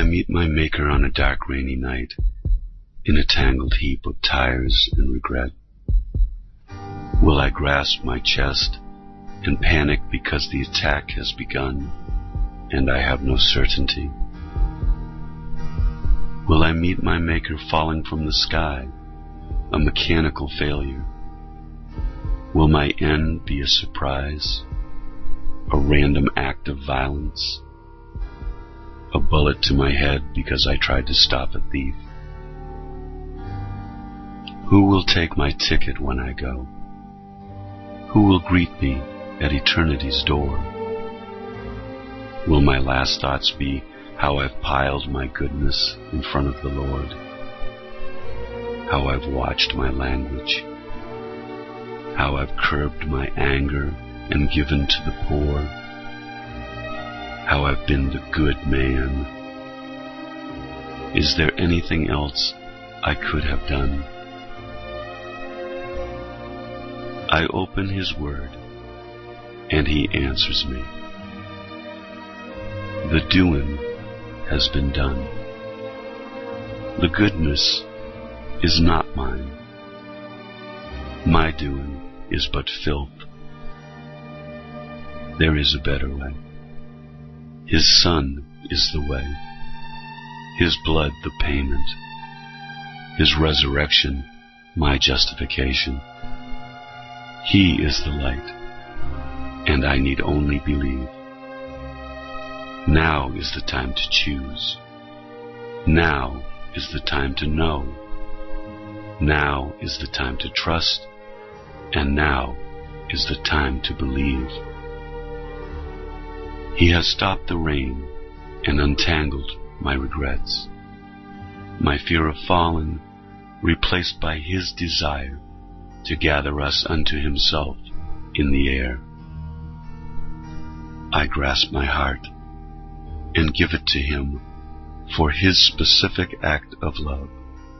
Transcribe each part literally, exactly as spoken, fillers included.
meet my Maker on a dark rainy night, in a tangled heap of tires and regret? Will I grasp my chest and panic because the attack has begun and I have no certainty? Will I meet my Maker falling from the sky, a mechanical failure? Will my end be a surprise, a random act of violence, a bullet to my head because I tried to stop a thief? Who will take my ticket when I go? Who will greet me at eternity's door? Will my last thoughts be how I've piled my goodness in front of the Lord? How I've watched my language? How I've curbed my anger and given to the poor? How I've been the good man? Is there anything else I could have done? I open His Word, and He answers me. The doing has been done. The goodness is not mine. My doing is but filth. There is a better way. His Son is the way. His blood the payment. His resurrection my justification. He is the light, and I need only believe. Now is the time to choose. Now is the time to know. Now is the time to trust, and now is the time to believe. He has stopped the rain and untangled my regrets, my fear of falling replaced by His desire to gather us unto Himself in the air. I grasp my heart and give it to Him for His specific act of love.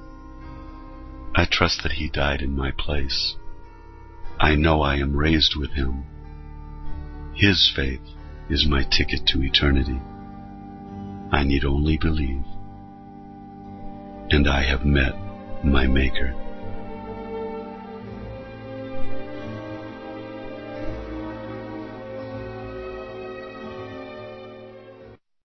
I trust that He died in my place. I know I am raised with Him. His faith is my ticket to eternity. I need only believe, and I have met my Maker.